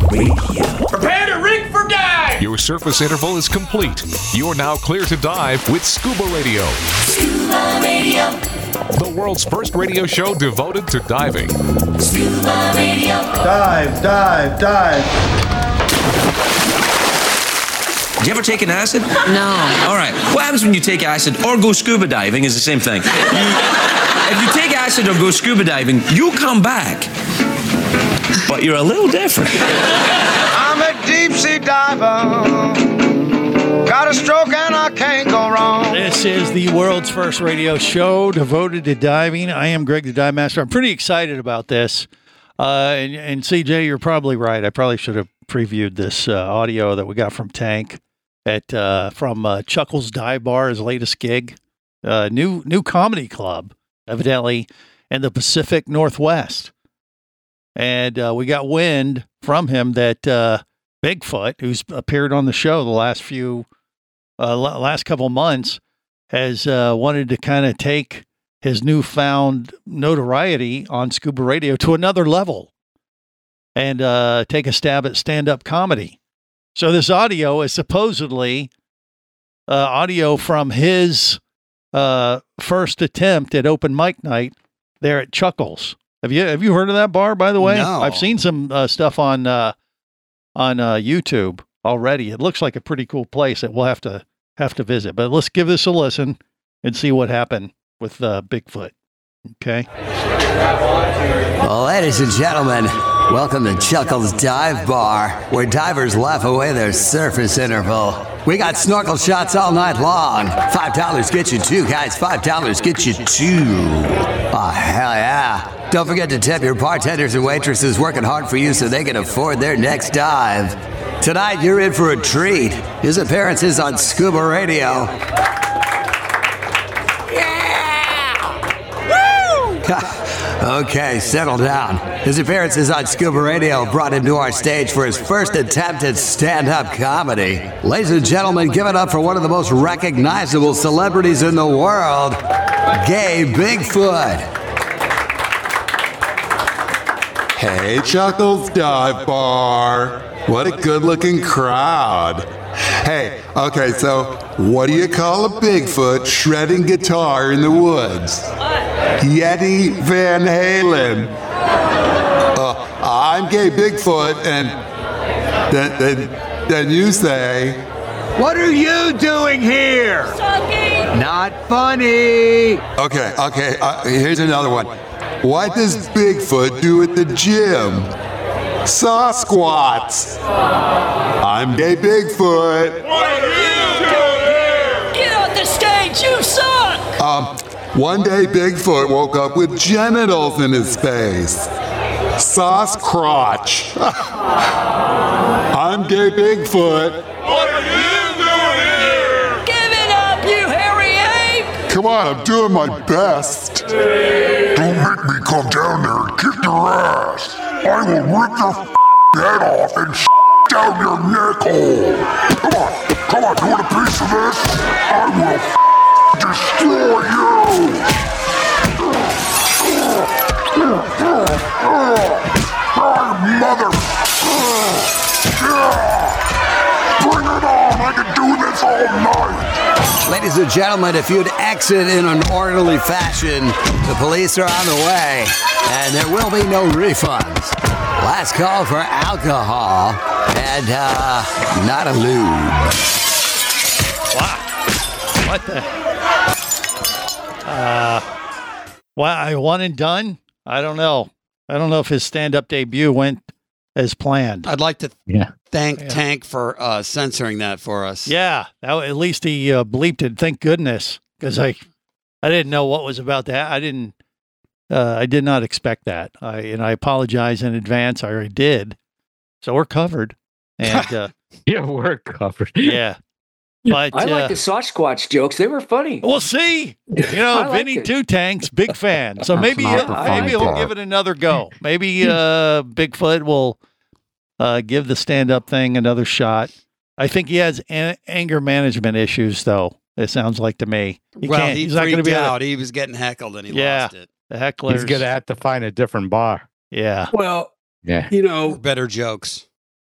Radio. Prepare to rig for dive! Your surface interval is complete. You're now clear to dive with Scuba Radio. Scuba Radio. The world's first radio show devoted to diving. Scuba Radio. Dive, dive, dive. Did you ever take an acid? No. All right. What happens when you take acid or go scuba diving is the same thing. If you take acid or go scuba diving, you come back. But you're a little different. I'm a deep sea diver. Got a stroke and I can't go wrong. This is the world's first radio show devoted to diving. I am Greg the Dive Master. I'm pretty excited about this. And CJ, you're probably right. I probably should have previewed this audio that we got from Tank from Chuckles Dive Bar, his latest gig. New comedy club, evidently, in the Pacific Northwest. And we got wind from him that Bigfoot, who's appeared on the show the last couple months, has wanted to kind of take his newfound notoriety on Scuba Radio to another level and take a stab at stand-up comedy. So this audio is supposedly audio from his first attempt at open mic night there at Chuckles. Have you heard of that bar, by the way? No. I've seen some stuff on YouTube already. It looks like a pretty cool place that we'll have to visit. But let's give this a listen and see what happened with Bigfoot. Okay. Well, ladies and gentlemen, welcome to Chuckles Dive Bar, where divers laugh away their surface interval. We got snorkel shots all night long. $5 get you two, guys. $5 get you two. Oh, hell yeah. Don't forget to tip your bartenders and waitresses working hard for you so they can afford their next dive. Tonight, you're in for a treat. His appearances on Scuba Radio. Okay, settle down. His appearances on Scuba Radio brought him to our stage for his first attempt at stand-up comedy. Ladies and gentlemen, give it up for one of the most recognizable celebrities in the world, Gay Bigfoot. Hey, Chuckles Dive Bar. What a good-looking crowd. Hey, okay, so what do you call a Bigfoot shredding guitar in the woods? Yeti Van Halen. I'm Gay Bigfoot, and then you say, What are you doing here? Not funny. Okay, here's another one. What does Bigfoot do at the gym? Saw squats. I'm Gay Bigfoot. What are you doing here? Get off the stage, you suck! One day Bigfoot woke up with genitals in his face. Sauce crotch. I'm Gay Bigfoot. What are you doing here? Give it up, you hairy ape! Come on, I'm doing my best. Don't make me come down there and kick your ass. I will rip your head off and down your neck hole. Come on, you want a piece of this? I will destroy you! Mother! Bring it on! I can do this all night! Ladies and gentlemen, if you'd exit in an orderly fashion, the police are on the way, and there will be no refunds. Last call for alcohol, and not a lube. Wow. What the? One and done? I don't know. I don't know if his stand-up debut went as planned. I'd like to thank Tank for censoring that for us. Yeah, at least he bleeped it. Thank goodness, because I didn't know what was about that. I did not expect that. I apologize in advance. I already did. So we're covered. And yeah, we're covered. Yeah. But I like the Sasquatch jokes. They were funny. We'll see. Vinny Two Tanks, big fan. So maybe he'll give it another go. Maybe Bigfoot will give the stand-up thing another shot. I think he has anger management issues, though. It sounds like to me. He's not going to be out. He was getting heckled and he lost it. The hecklers. He's going to have to find a different bar. Yeah. Well, yeah. Better jokes.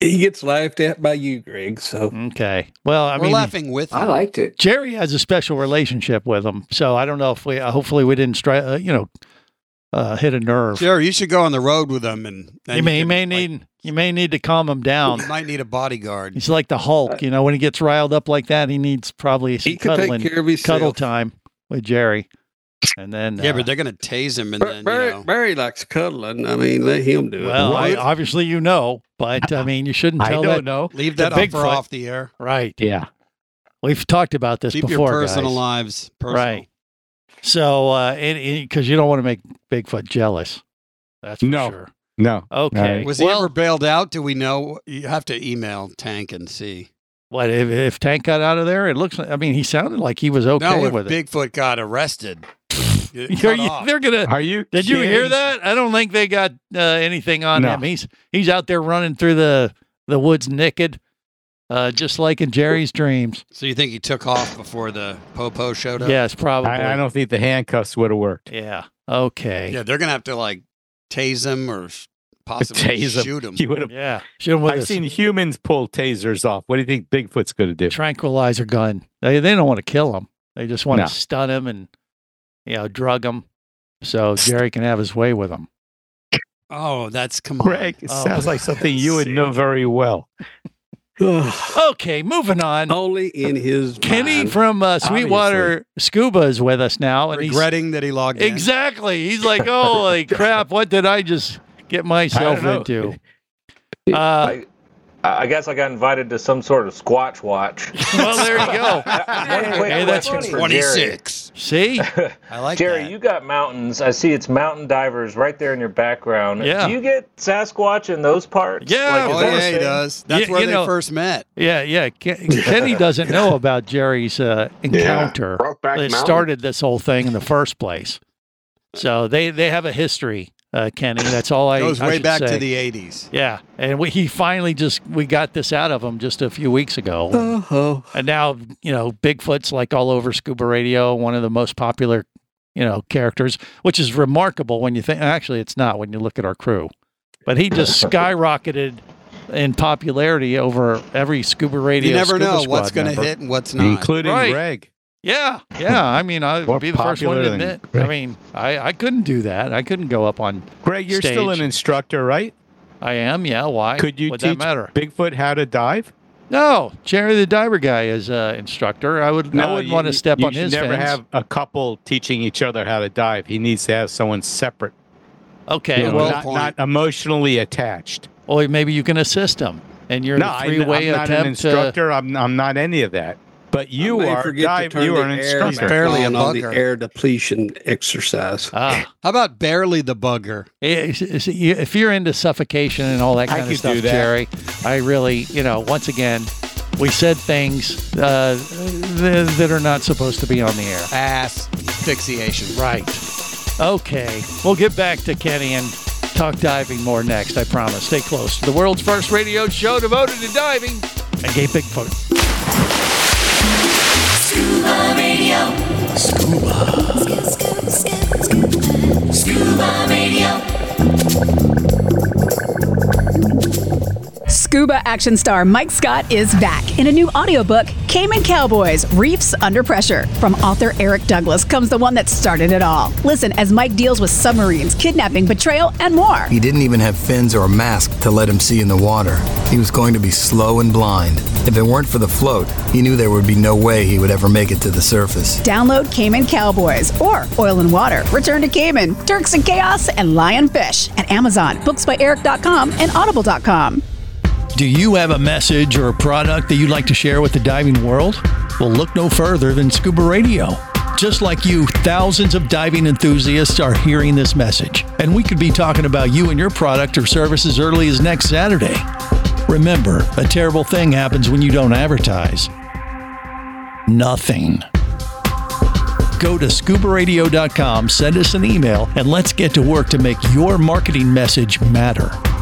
He gets laughed at by you, Greg. So okay. Well, I We're mean, laughing with him. I liked it. Jerry has a special relationship with him, so I don't know if we. Hopefully, we didn't hit a nerve. Jerry, you should go on the road with him, and You may need to calm him down. You might need a bodyguard. He's like the Hulk, when he gets riled up like that, he needs probably some he could take care of himself. cuddle time with Jerry. And then but they're going to tase him, and then Barry likes cuddling. I mean, let him do it. Well, obviously but I mean, you shouldn't tell that. I don't know. Leave that off the air. Right. Yeah. We've talked about this Keep before, your personal guys. lives personal. Right. So, because you don't want to make Bigfoot jealous. That's for sure. No. Okay. Was he ever bailed out? Do we know? You have to email Tank and see. What if Tank got out of there? It looks. He sounded like he was okay with it. Bigfoot got arrested. They're gonna. Are you? Did you hear that? I don't think they got anything on him. He's out there running through the woods naked, just like in Jerry's dreams. So you think he took off before the popo showed up? Yes, probably. I don't think the handcuffs would have worked. Yeah. Okay. Yeah, they're gonna have to tase him or possibly shoot him. He would have. Yeah. Shoot him with I've seen humans pull tasers off. What do you think Bigfoot's going to do? Tranquilizer gun. They don't want to kill him. They just want to stun him and drug him, so Jerry can have his way with him. Oh, that's Greg. It sounds like something you would know very well. Okay, moving on. Only in his Kenny mind. from Sweetwater Scuba is with us now, and regretting that he logged in. Exactly. He's like, "Holy crap! What did I just get myself into?" I guess I got invited to some sort of Squatch watch. Well, there you go. One quick question for 26. See? I like Jerry, that. you got mountains. I see it's mountain divers right there in your background. Yeah. Do you get Sasquatch in those parts? Yeah. He does. That's where they first met. Yeah. Kenny doesn't know about Jerry's encounter that started this whole thing in the first place. So they have a history. Kenny, that's all I goes way should back say. to the 80s. Yeah, and he finally we got this out of him just a few weeks ago. And now, Bigfoot's like all over Scuba Radio, one of the most popular, characters, which is remarkable when you think, actually it's not when you look at our crew, but he just skyrocketed in popularity over every Scuba Radio. You never Scuba know Squad what's going to member. hit and what's not. Including Greg. Yeah. I'll be the first one to admit. I couldn't do that. I couldn't go up on Greg, you're stage. still an instructor, right? I am, yeah. Why? Could you Would teach that matter? Bigfoot how to dive? No, Jerry the diver guy is instructor. I wouldn't want to step on his You should never fence. have a couple teaching each other how to dive. He needs to have someone separate. Okay, not emotionally attached. Or maybe you can assist him, and you're No, a three-way I'm not attempt an instructor. I'm not any of that. But you are You are an instructor. barely a on the bugger. air depletion exercise. How about barely the bugger? If you're into suffocation and all that kind of could stuff, do that. Jerry, I really, once again, we said things that are not supposed to be on the air. Ass asphyxiation. Right. Okay. We'll get back to Kenny and talk diving more next, I promise. Stay close to the world's first radio show devoted to diving and gay Bigfoot. Scuba Radio. Scuba Radio. Scuba action star Mike Scott is back in a new audiobook, Cayman Cowboys, Reefs Under Pressure. From author Eric Douglas comes the one that started it all. Listen as Mike deals with submarines, kidnapping, betrayal, and more. He didn't even have fins or a mask to let him see in the water. He was going to be slow and blind. If it weren't for the float, he knew there would be no way he would ever make it to the surface. Download Cayman Cowboys or Oil and Water, Return to Cayman, Turks and Chaos, and Lionfish at Amazon, booksbyeric.com, and audible.com. Do you have a message or a product that you'd like to share with the diving world? Well, look no further than Scuba Radio. Just like you, thousands of diving enthusiasts are hearing this message, and we could be talking about you and your product or service as early as next Saturday. Remember, a terrible thing happens when you don't advertise. Nothing. Go to scubaradio.com, send us an email, and let's get to work to make your marketing message matter.